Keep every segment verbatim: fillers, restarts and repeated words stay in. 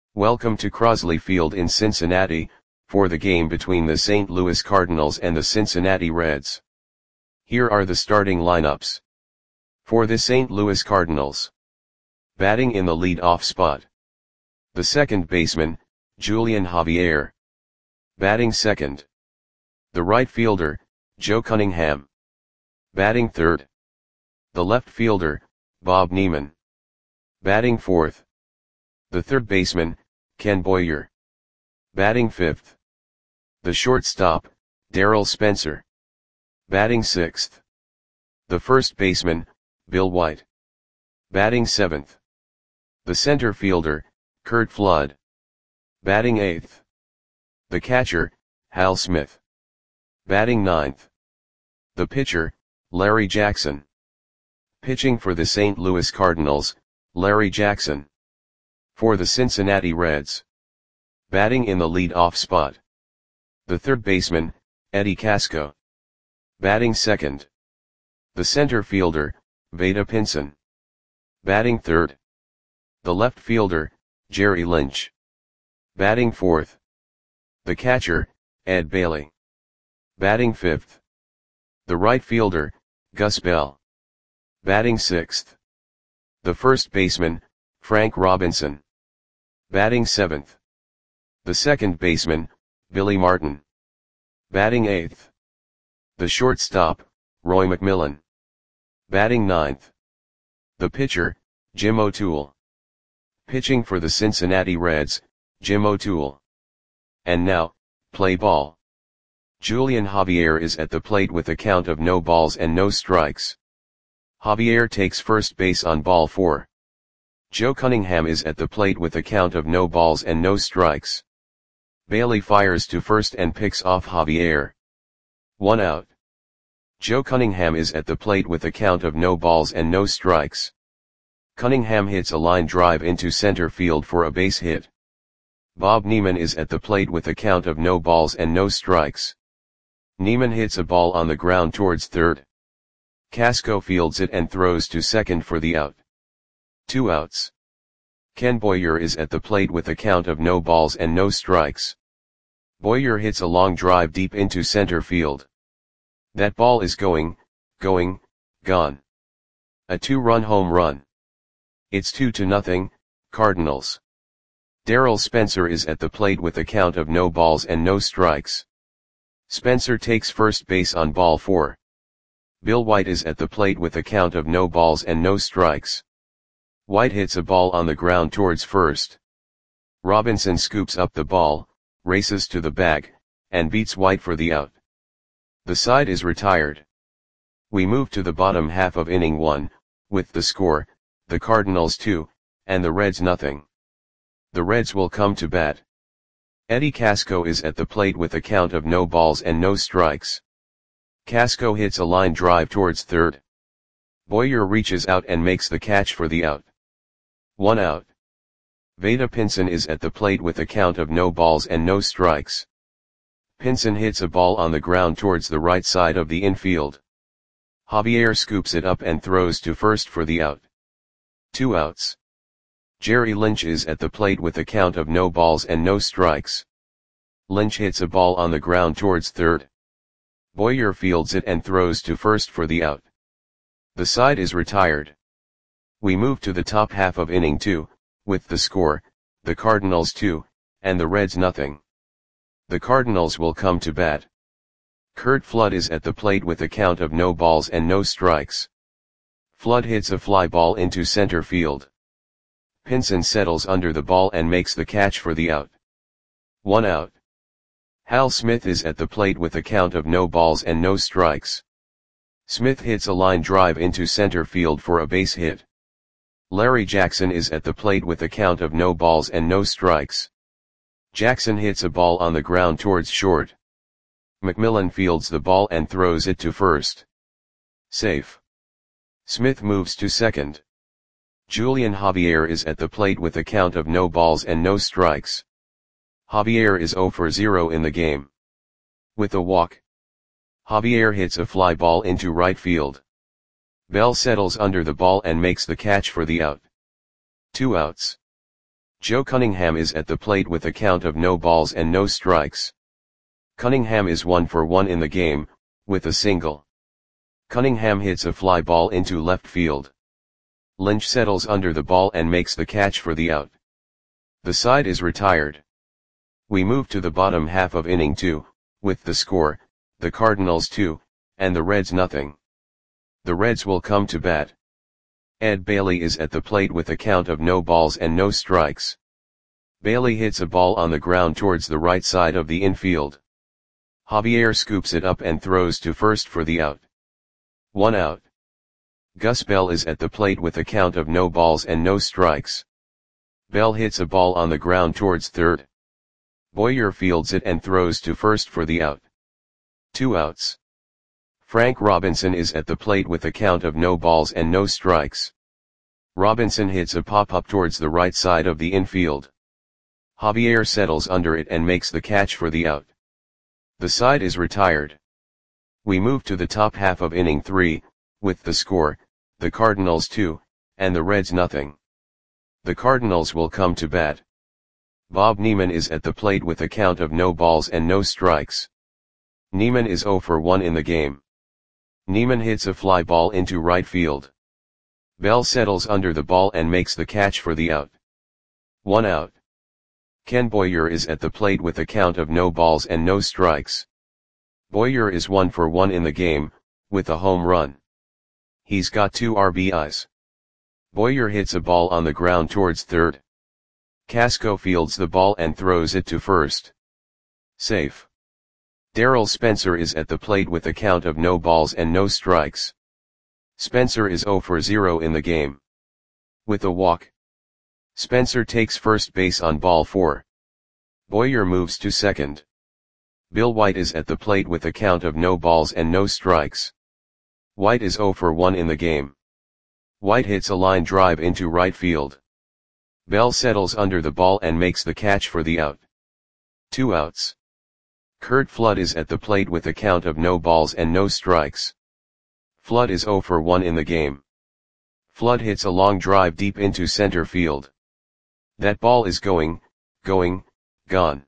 Welcome to Crosley Field in Cincinnati, for the game between the Saint Louis Cardinals and the Cincinnati Reds. Here are the starting lineups. For the Saint Louis Cardinals. Batting in the lead-off spot. The second baseman, Julian Javier. Batting second. The right fielder, Joe Cunningham. Batting third. The left fielder, Bob Neiman. Batting fourth. The third baseman, Ken Boyer. Batting fifth. The shortstop, Darryl Spencer. Batting sixth. The first baseman, Bill White. Batting seventh. The center fielder, Curt Flood. Batting eighth. The catcher, Hal Smith. Batting ninth. The pitcher, Larry Jackson. Pitching for the Saint Louis Cardinals, Larry Jackson. For the Cincinnati Reds. Batting in the lead-off spot. The third baseman, Eddie Casco. Batting second. The center fielder, Vada Pinson. Batting third. The left fielder, Jerry Lynch. Batting fourth. The catcher, Ed Bailey. Batting fifth. The right fielder, Gus Bell. Batting sixth. The first baseman, Frank Robinson. Batting seventh. The second baseman, Billy Martin. Batting eighth. The shortstop, Roy McMillan. Batting ninth. The pitcher, Jim O'Toole. Pitching for the Cincinnati Reds, Jim O'Toole. And now, play ball. Julian Javier is at the plate with a count of no balls and no strikes. Javier takes first base on ball four. Joe Cunningham is at the plate with a count of no balls and no strikes. Bailey fires to first and picks off Javier. One out. Joe Cunningham is at the plate with a count of no balls and no strikes. Cunningham hits a line drive into center field for a base hit. Bob Neiman is at the plate with a count of no balls and no strikes. Neiman hits a ball on the ground towards third. Casco fields it and throws to second for the out. Two outs. Ken Boyer is at the plate with a count of no balls and no strikes. Boyer hits a long drive deep into center field. That ball is going, going, gone. A two-run home run. It's two to nothing, Cardinals. Darryl Spencer is at the plate with a count of no balls and no strikes. Spencer takes first base on ball four. Bill White is at the plate with a count of no balls and no strikes. White hits a ball on the ground towards first. Robinson scoops up the ball, races to the bag, and beats White for the out. The side is retired. We move to the bottom half of inning one, with the score, the Cardinals two, and the Reds nothing. The Reds will come to bat. Eddie Casco is at the plate with a count of no balls and no strikes. Casco hits a line drive towards third. Boyer reaches out and makes the catch for the out. One out. Vada Pinson is at the plate with a count of no balls and no strikes. Pinson hits a ball on the ground towards the right side of the infield. Javier scoops it up and throws to first for the out. Two outs. Jerry Lynch is at the plate with a count of no balls and no strikes. Lynch hits a ball on the ground towards third. Boyer fields it and throws to first for the out. The side is retired. We move to the top half of inning two, with the score, the Cardinals two, and the Reds nothing. The Cardinals will come to bat. Curt Flood is at the plate with a count of no balls and no strikes. Flood hits a fly ball into center field. Pinson settles under the ball and makes the catch for the out. One out. Hal Smith is at the plate with a count of no balls and no strikes. Smith hits a line drive into center field for a base hit. Larry Jackson is at the plate with a count of no balls and no strikes. Jackson hits a ball on the ground towards short. McMillan fields the ball and throws it to first. Safe. Smith moves to second. Julian Javier is at the plate with a count of no balls and no strikes. Javier is zero for zero in the game. With a walk. Javier hits a fly ball into right field. Bell settles under the ball and makes the catch for the out. Two outs. Joe Cunningham is at the plate with a count of no balls and no strikes. Cunningham is one for one in the game, with a single. Cunningham hits a fly ball into left field. Lynch settles under the ball and makes the catch for the out. The side is retired. We move to the bottom half of inning two, with the score, the Cardinals two, and the Reds nothing. The Reds will come to bat. Ed Bailey is at the plate with a count of no balls and no strikes. Bailey hits a ball on the ground towards the right side of the infield. Javier scoops it up and throws to first for the out. One out. Gus Bell is at the plate with a count of no balls and no strikes. Bell hits a ball on the ground towards third. Boyer fields it and throws to first for the out. Two outs. Frank Robinson is at the plate with a count of no balls and no strikes. Robinson hits a pop-up towards the right side of the infield. Javier settles under it and makes the catch for the out. The side is retired. We move to the top half of inning three, with the score, the Cardinals two, and the Reds nothing. The Cardinals will come to bat. Bob Neiman is at the plate with a count of no balls and no strikes. Neiman is oh for one in the game. Neiman hits a fly ball into right field. Bell settles under the ball and makes the catch for the out. One out. Ken Boyer is at the plate with a count of no balls and no strikes. Boyer is one for one in the game, with a home run. He's got two R B Is. Boyer hits a ball on the ground towards third. Casco fields the ball and throws it to first. Safe. Darrell Spencer is at the plate with a count of no balls and no strikes. Spencer is oh for zero in the game. With a walk. Spencer takes first base on ball four. Boyer moves to second. Bill White is at the plate with a count of no balls and no strikes. White is oh for one in the game. White hits a line drive into right field. Bell settles under the ball and makes the catch for the out. Two outs. Curt Flood is at the plate with a count of no balls and no strikes. Flood is oh for one in the game. Flood hits a long drive deep into center field. That ball is going, going, gone.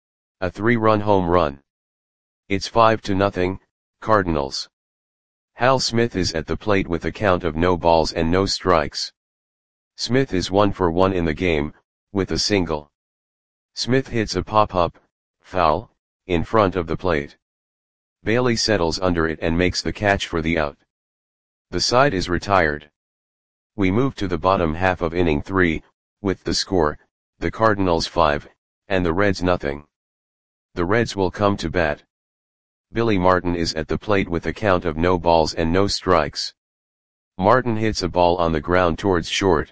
A three-run home run. It's five to nothing, Cardinals. Hal Smith is at the plate with a count of no balls and no strikes. Smith is one for one in the game, with a single. Smith hits a pop-up, foul, in front of the plate. Bailey settles under it and makes the catch for the out. The side is retired. We move to the bottom half of inning three, with the score, the Cardinals five, and the Reds nothing. The Reds will come to bat. Billy Martin is at the plate with a count of no balls and no strikes. Martin hits a ball on the ground towards short.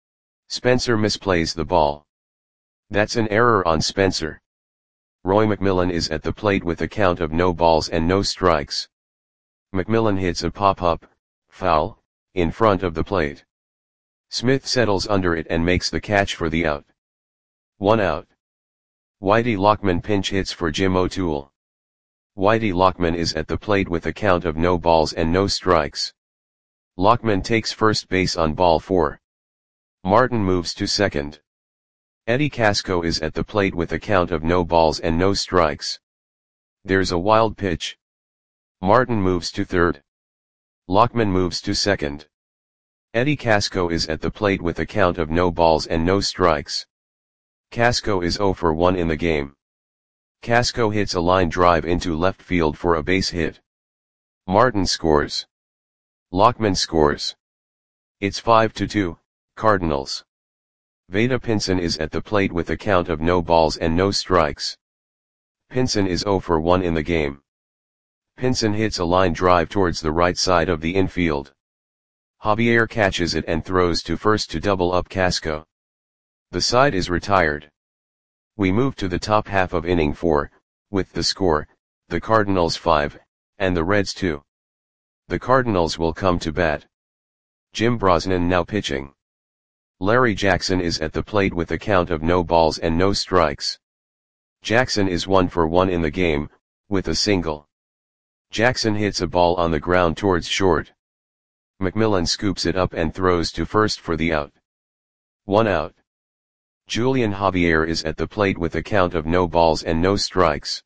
Spencer misplays the ball. That's an error on Spencer. Roy McMillan is at the plate with a count of no balls and no strikes. McMillan hits a pop-up, foul, in front of the plate. Smith settles under it and makes the catch for the out. One out. Whitey Lockman pinch hits for Jim O'Toole. Whitey Lockman is at the plate with a count of no balls and no strikes. Lockman takes first base on ball four. Martin moves to second. Eddie Casco is at the plate with a count of no balls and no strikes. There's a wild pitch. Martin moves to third. Lockman moves to second. Eddie Casco is at the plate with a count of no balls and no strikes. Casco is oh for one in the game. Casco hits a line drive into left field for a base hit. Martin scores. Lockman scores. It's five to two, Cardinals. Vada Pinson is at the plate with a count of no balls and no strikes. Pinson is oh for one in the game. Pinson hits a line drive towards the right side of the infield. Javier catches it and throws to first to double up Casco. The side is retired. We move to the top half of inning four, with the score, the Cardinals five, and the Reds two. The Cardinals will come to bat. Jim Brosnan now pitching. Larry Jackson is at the plate with a count of no balls and no strikes. Jackson is one for one in the game, with a single. Jackson hits a ball on the ground towards short. McMillan scoops it up and throws to first for the out. One out. Julian Javier is at the plate with a count of no balls and no strikes.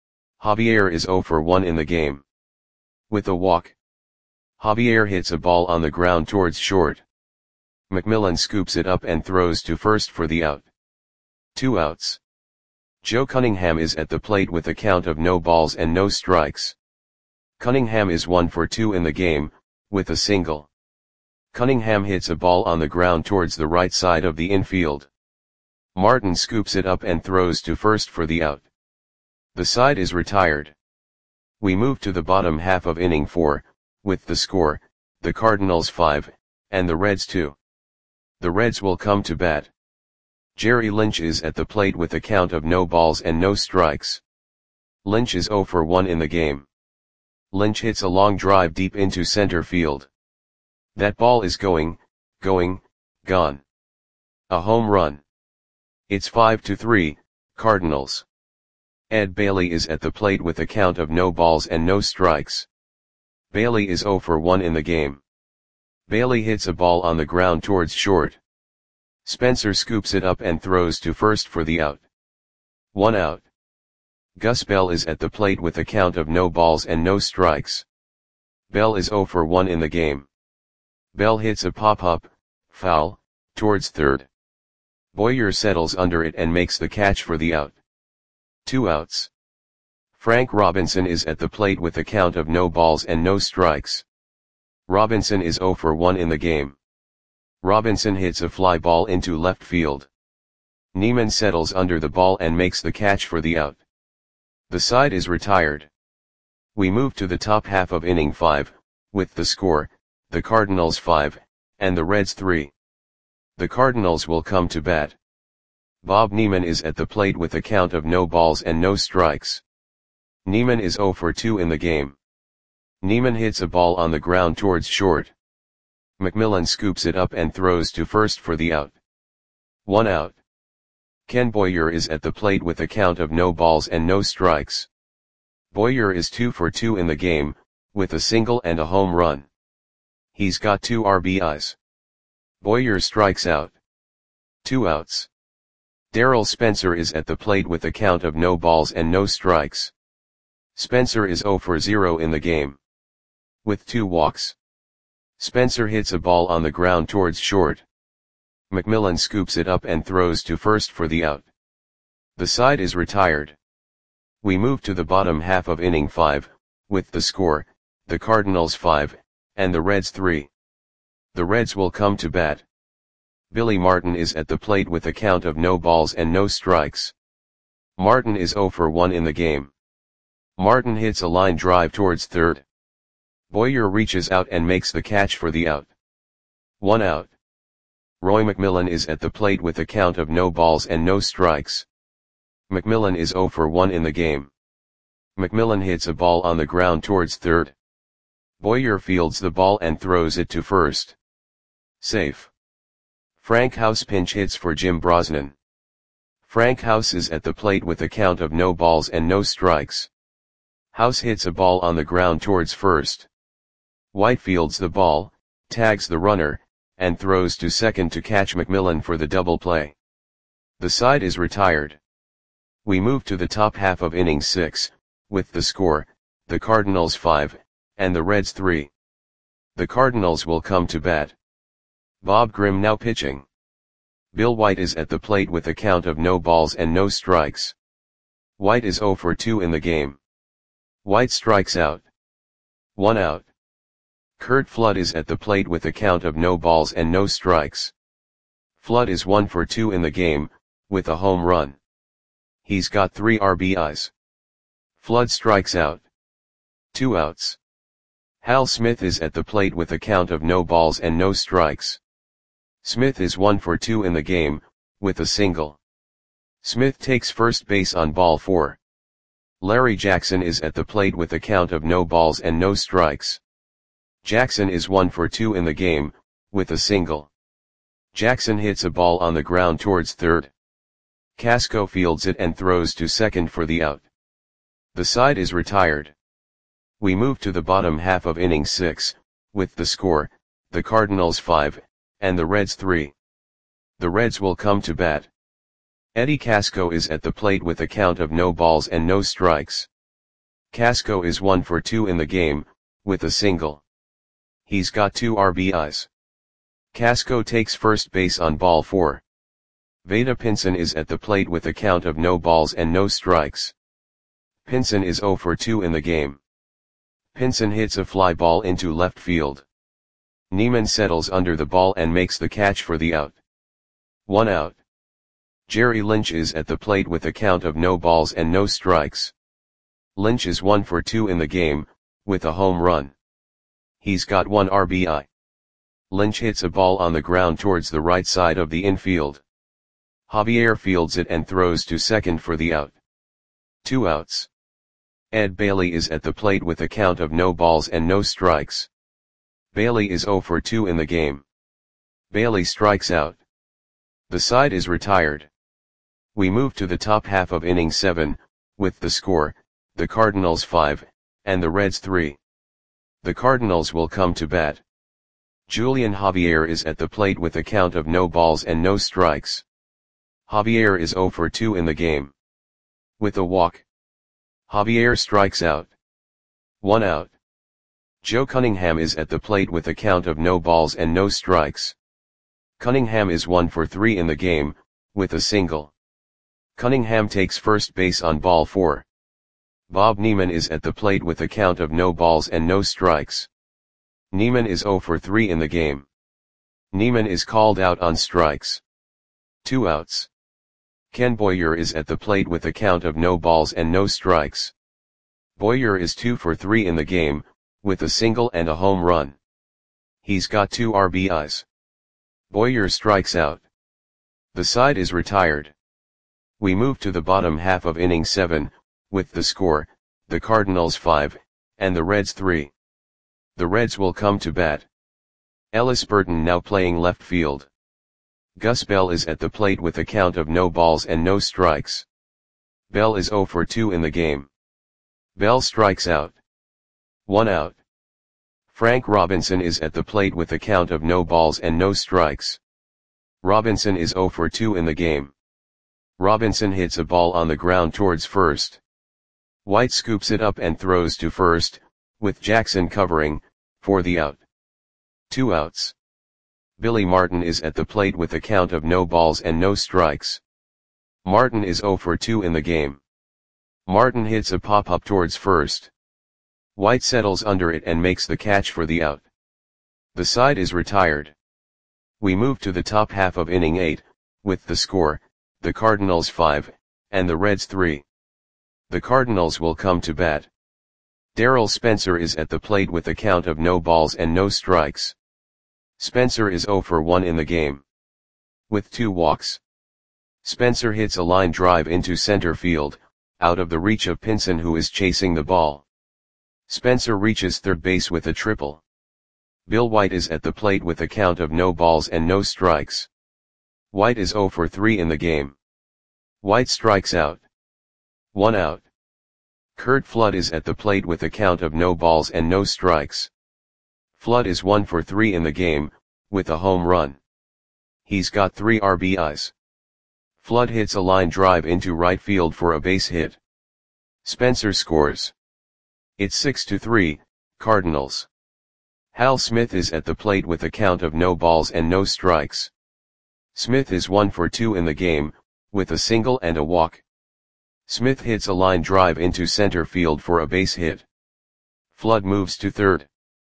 Javier is zero for one in the game. With a walk, Javier hits a ball on the ground towards short. McMillan scoops it up and throws to first for the out. Two outs. Joe Cunningham is at the plate with a count of no balls and no strikes. Cunningham is one for two in the game, with a single. Cunningham hits a ball on the ground towards the right side of the infield. Martin scoops it up and throws to first for the out. The side is retired. We move to the bottom half of inning four, with the score, the Cardinals five, and the Reds two. The Reds will come to bat. Jerry Lynch is at the plate with a count of no balls and no strikes. Lynch is zero for one in the game. Lynch hits a long drive deep into center field. That ball is going, going, gone. A home run. It's five to three, Cardinals. Ed Bailey is at the plate with a count of no balls and no strikes. Bailey is zero for one in the game. Bailey hits a ball on the ground towards short. Spencer scoops it up and throws to first for the out. One out. Gus Bell is at the plate with a count of no balls and no strikes. Bell is zero for one in the game. Bell hits a pop-up, foul, towards third. Boyer settles under it and makes the catch for the out. Two outs. Frank Robinson is at the plate with a count of no balls and no strikes. Robinson is zero for one in the game. Robinson hits a fly ball into left field. Neiman settles under the ball and makes the catch for the out. The side is retired. We move to the top half of inning five, with the score, the Cardinals five, and the Reds three. The Cardinals will come to bat. Bob Neiman is at the plate with a count of no balls and no strikes. Neiman is zero for two in the game. Neiman hits a ball on the ground towards short. McMillan scoops it up and throws to first for the out. One out. Ken Boyer is at the plate with a count of no balls and no strikes. Boyer is two for two in the game, with a single and a home run. He's got two R B Is. Boyer strikes out. Two outs. Darrell Spencer is at the plate with a count of no balls and no strikes. Spencer is zero for zero in the game. With two walks. Spencer hits a ball on the ground towards short. McMillan scoops it up and throws to first for the out. The side is retired. We move to the bottom half of inning five, with the score, the Cardinals five, and the Reds three. The Reds will come to bat. Billy Martin is at the plate with a count of no balls and no strikes. Martin is zero for one in the game. Martin hits a line drive towards third. Boyer reaches out and makes the catch for the out. One out. Roy McMillan is at the plate with a count of no balls and no strikes. McMillan is zero for one in the game. McMillan hits a ball on the ground towards third. Boyer fields the ball and throws it to first. Safe. Frank House pinch hits for Jim Brosnan. Frank House is at the plate with a count of no balls and no strikes. House hits a ball on the ground towards first. White fields the ball, tags the runner, and throws to second to catch McMillan for the double play. The side is retired. We move to the top half of inning six, with the score, the Cardinals five, and the Reds three. The Cardinals will come to bat. Bob Grimm now pitching. Bill White is at the plate with a count of no balls and no strikes. White is zero for two in the game. White strikes out. One out. Curt Flood is at the plate with a count of no balls and no strikes. Flood is one for two in the game, with a home run. He's got three R B Is. Flood strikes out. Two outs. Hal Smith is at the plate with a count of no balls and no strikes. Smith is one for two in the game, with a single. Smith takes first base on ball four. Larry Jackson is at the plate with a count of no balls and no strikes. Jackson is one for two in the game, with a single. Jackson hits a ball on the ground towards third. Casco fields it and throws to second for the out. The side is retired. We move to the bottom half of inning six, with the score, the Cardinals five, and the Reds three. The Reds will come to bat. Eddie Casco is at the plate with a count of no balls and no strikes. Casco is one for two in the game, with a single. He's got two R B Is. Casco takes first base on ball four. Veda Pinson is at the plate with a count of no balls and no strikes. Pinson is zero for two in the game. Pinson hits a fly ball into left field. Neiman settles under the ball and makes the catch for the out. One out. Jerry Lynch is at the plate with a count of no balls and no strikes. Lynch is one for two in the game, with a home run. He's got one R B I. Lynch hits a ball on the ground towards the right side of the infield. Javier fields it and throws to second for the out. Two outs. Ed Bailey is at the plate with a count of no balls and no strikes. Bailey is zero for two in the game. Bailey strikes out. The side is retired. We move to the top half of inning seven, with the score, the Cardinals five, and the Reds three. The Cardinals will come to bat. Julian Javier is at the plate with a count of no balls and no strikes. Javier is zero for two in the game. With a walk. Javier strikes out. One out. Joe Cunningham is at the plate with a count of no balls and no strikes. Cunningham is one for three in the game, with a single. Cunningham takes first base on ball four. Bob Neiman is at the plate with a count of no balls and no strikes. Neiman is zero for three in the game. Neiman is called out on strikes. Two outs. Ken Boyer is at the plate with a count of no balls and no strikes. Boyer is two for three in the game, with a single and a home run. He's got two R B Is. Boyer strikes out. The side is retired. We move to the bottom half of inning seven, with the score, the Cardinals five, and the Reds three. The Reds will come to bat. Ellis Burton now playing left field. Gus Bell is at the plate with a count of no balls and no strikes. Bell is zero for two in the game. Bell strikes out. One out. Frank Robinson is at the plate with a count of no balls and no strikes. Robinson is zero for two in the game. Robinson hits a ball on the ground towards first. White scoops it up and throws to first, with Jackson covering, for the out. Two outs. Billy Martin is at the plate with a count of no balls and no strikes. Martin is zero for two in the game. Martin hits a pop-up towards first. White settles under it and makes the catch for the out. The side is retired. We move to the top half of inning eight, with the score, the Cardinals five, and the Reds three. The Cardinals will come to bat. Darrell Spencer is at the plate with a count of no balls and no strikes. Spencer is zero for one in the game. With two walks. Spencer hits a line drive into center field, out of the reach of Pinson who is chasing the ball. Spencer reaches third base with a triple. Bill White is at the plate with a count of no balls and no strikes. White is zero for three in the game. White strikes out. One out. Curt Flood is at the plate with a count of no balls and no strikes. Flood is one for three in the game, with a home run. He's got three R B Is. Flood hits a line drive into right field for a base hit. Spencer scores. It's six to three, Cardinals. Hal Smith is at the plate with a count of no balls and no strikes. Smith is one for two in the game, with a single and a walk. Smith hits a line drive into center field for a base hit. Flood moves to third.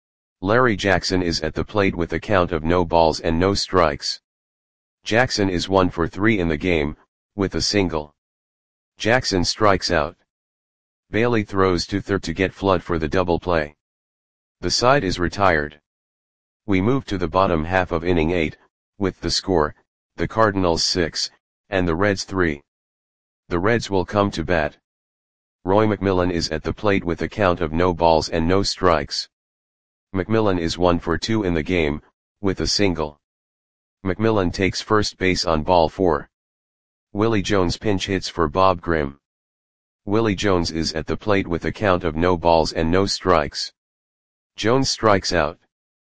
Larry Jackson is at the plate with a count of no balls and no strikes. Jackson is one for three in the game, with a single. Jackson strikes out. Bailey throws to third to get Flood for the double play. The side is retired. We move to the bottom half of inning eight, with the score, the Cardinals six, and the Reds three. The Reds will come to bat. Roy McMillan is at the plate with a count of no balls and no strikes. McMillan is one for two in the game, with a single. McMillan takes first base on ball four. Willie Jones pinch hits for Bob Grimm. Willie Jones is at the plate with a count of no balls and no strikes. Jones strikes out.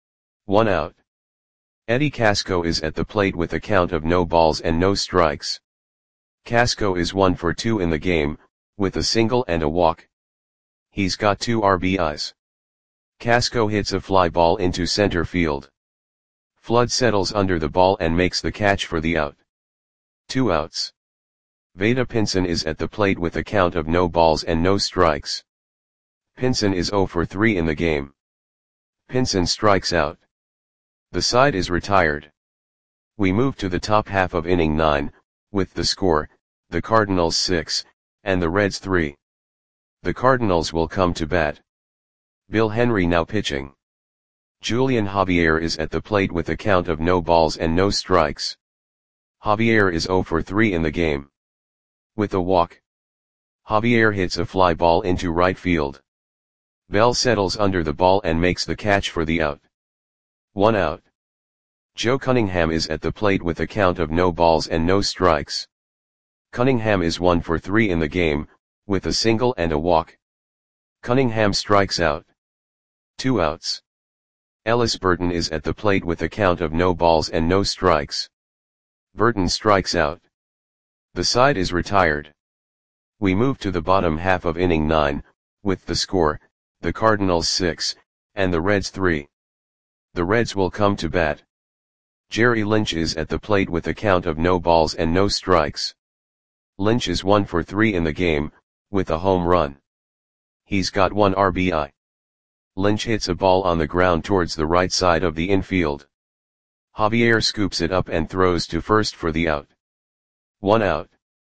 One out. Eddie Casco is at the plate with a count of no balls and no strikes. Casco is one for two in the game, with a single and a walk. He's got two R B Is. Casco hits a fly ball into center field. Flood settles under the ball and makes the catch for the out. Two outs. Veda Pinson is at the plate with a count of no balls and no strikes. Pinson is zero for three in the game. Pinson strikes out. The side is retired. We move to the top half of inning nine, with the score, the Cardinals six, and the Reds three. The Cardinals will come to bat. Bill Henry now pitching. Julian Javier is at the plate with a count of no balls and no strikes. Javier is zero for three in the game. With a walk. Javier hits a fly ball into right field. Bell settles under the ball and makes the catch for the out. One out. Joe Cunningham is at the plate with a count of no balls and no strikes. Cunningham is one for three in the game, with a single and a walk. Cunningham strikes out. Two outs. Ellis Burton is at the plate with a count of no balls and no strikes. Burton strikes out. The side is retired. We move to the bottom half of inning nine, with the score, the Cardinals six, and the Reds three. The Reds will come to bat. Jerry Lynch is at the plate with a count of no balls and no strikes. Lynch is one for three in the game, with a home run. He's got one R B I. Lynch hits a ball on the ground towards the right side of the infield. Javier scoops it up and throws to first for the out. One out.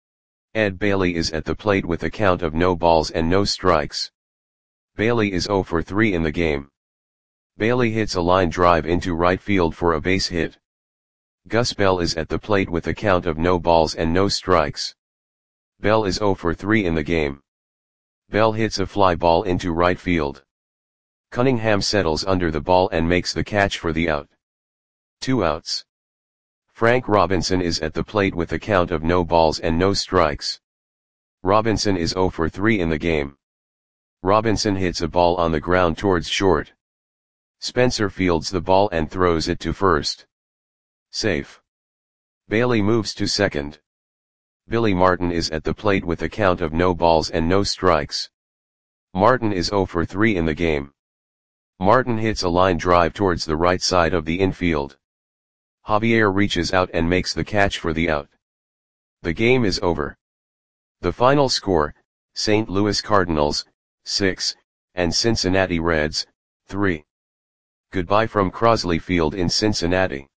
Ed Bailey is at the plate with a count of no balls and no strikes. Bailey is zero for three in the game. Bailey hits a line drive into right field for a base hit. Gus Bell is at the plate with a count of no balls and no strikes. Bell is zero for three in the game. Bell hits a fly ball into right field. Cunningham settles under the ball and makes the catch for the out. Two outs. Frank Robinson is at the plate with a count of no balls and no strikes. Robinson is zero for three in the game. Robinson hits a ball on the ground towards short. Spencer fields the ball and throws it to first. Safe. Bailey moves to second. Billy Martin is at the plate with a count of no balls and no strikes. Martin is zero for three in the game. Martin hits a line drive towards the right side of the infield. Javier reaches out and makes the catch for the out. The game is over. The final score, Saint Louis Cardinals, six, and Cincinnati Reds, three. Goodbye from Crosley Field in Cincinnati.